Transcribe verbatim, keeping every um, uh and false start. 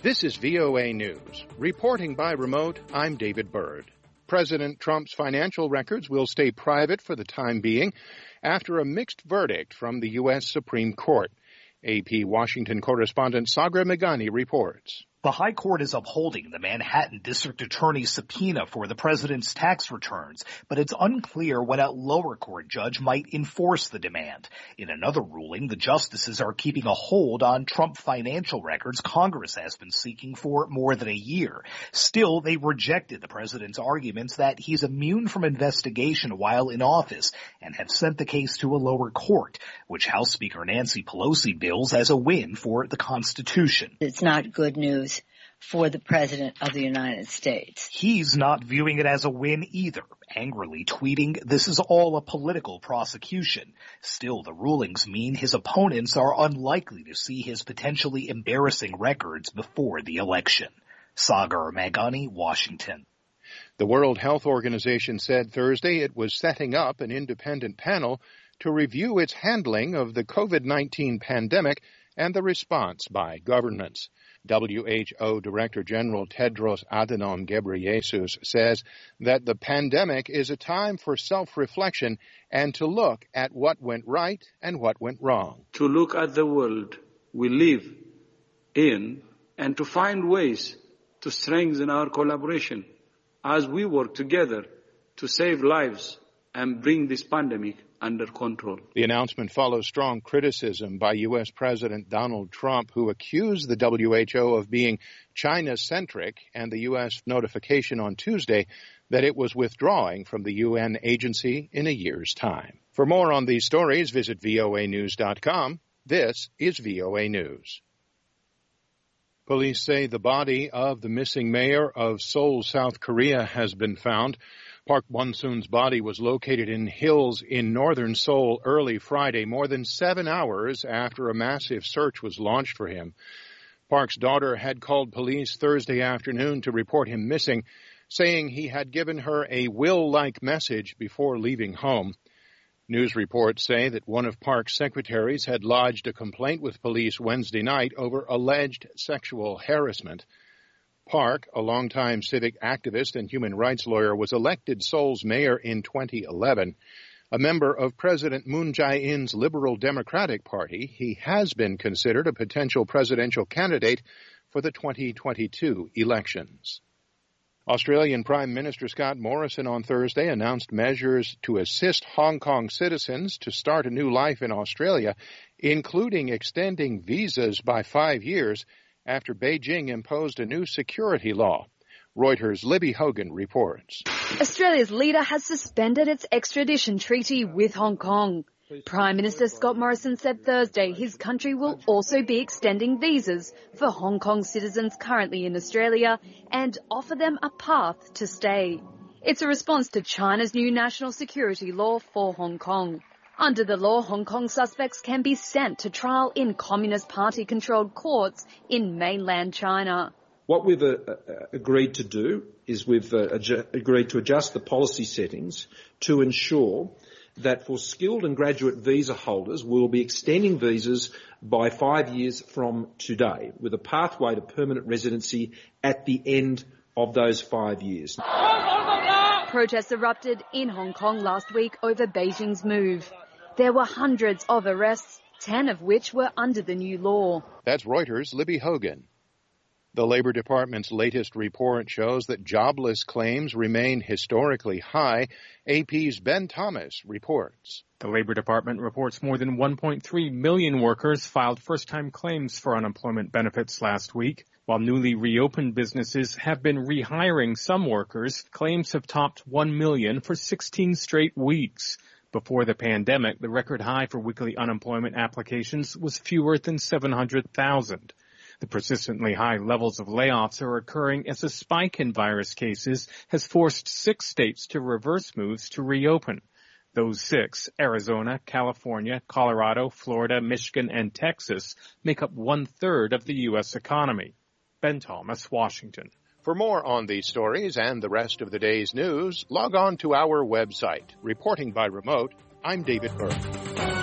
This is V O A News. Reporting by remote, I'm David Byrd. President Trump's financial records will stay private for the time being after a mixed verdict from the U S Supreme Court. A P Washington correspondent Sagar Meghani reports. The High Court is upholding the Manhattan District Attorney's subpoena for the president's tax returns, but it's unclear when a lower court judge might enforce the demand. In another ruling, the justices are keeping a hold on Trump financial records Congress has been seeking for more than a year. Still, they rejected the president's arguments that he's immune from investigation while in office and have sent the case to a lower court, which House Speaker Nancy Pelosi bills as a win for the Constitution. It's not good news for the President of the United States. He's not viewing it as a win either, angrily tweeting, "This is all a political prosecution." Still, the rulings mean his opponents are unlikely to see his potentially embarrassing records before the election. Sagar Meghani, Washington. The World Health Organization said Thursday it was setting up an independent panel to review its handling of the COVID nineteen pandemic and the response by governments. W H O Director General Tedros Adhanom Ghebreyesus says that the pandemic is a time for self-reflection and to look at what went right and what went wrong. To look at the world we live in and to find ways to strengthen our collaboration as we work together to save lives and bring this pandemic under control. The announcement follows strong criticism by U S President Donald Trump, who accused the W H O of being China-centric, and the U S notification on Tuesday that it was withdrawing from the U N agency in a year's time. For more on these stories, visit V O A news dot com. This is V O A News. Police say the body of the missing mayor of Seoul, South Korea, has been found. Park Won-soon's body was located in hills in northern Seoul early Friday, more than seven hours after a massive search was launched for him. Park's daughter had called police Thursday afternoon to report him missing, saying he had given her a will-like message before leaving home. News reports say that one of Park's secretaries had lodged a complaint with police Wednesday night over alleged sexual harassment. Park, a longtime civic activist and human rights lawyer, was elected Seoul's mayor in twenty eleven. A member of President Moon Jae-in's Liberal Democratic Party, he has been considered a potential presidential candidate for the twenty twenty-two elections. Australian Prime Minister Scott Morrison on Thursday announced measures to assist Hong Kong citizens to start a new life in Australia, including extending visas by five years after Beijing imposed a new security law. Reuters' Libby Hogan reports. Australia's leader has suspended its extradition treaty with Hong Kong. Prime Minister Scott Morrison said Thursday his country will also be extending visas for Hong Kong citizens currently in Australia and offer them a path to stay. It's a response to China's new national security law for Hong Kong. Under the law, Hong Kong suspects can be sent to trial in Communist Party-controlled courts in mainland China. What we've uh, uh, agreed to do is we've uh, adju- agreed to adjust the policy settings to ensure that for skilled and graduate visa holders, we will be extending visas by five years from today, with a pathway to permanent residency at the end of those five years. Protests erupted in Hong Kong last week over Beijing's move. There were hundreds of arrests, ten of which were under the new law. That's Reuters' Libby Hogan. The Labor Department's latest report shows that jobless claims remain historically high. A P's Ben Thomas reports. The Labor Department reports more than one point three million workers filed first-time claims for unemployment benefits last week. While newly reopened businesses have been rehiring some workers, claims have topped one million for sixteen straight weeks. Before the pandemic, the record high for weekly unemployment applications was fewer than seven hundred thousand. The persistently high levels of layoffs are occurring as a spike in virus cases has forced six states to reverse moves to reopen. Those six, Arizona, California, Colorado, Florida, Michigan, and Texas, make up one-third of the U S economy. Ben Thomas, Washington. For more on these stories and the rest of the day's news, log on to our website. Reporting by remote, I'm David Byrd.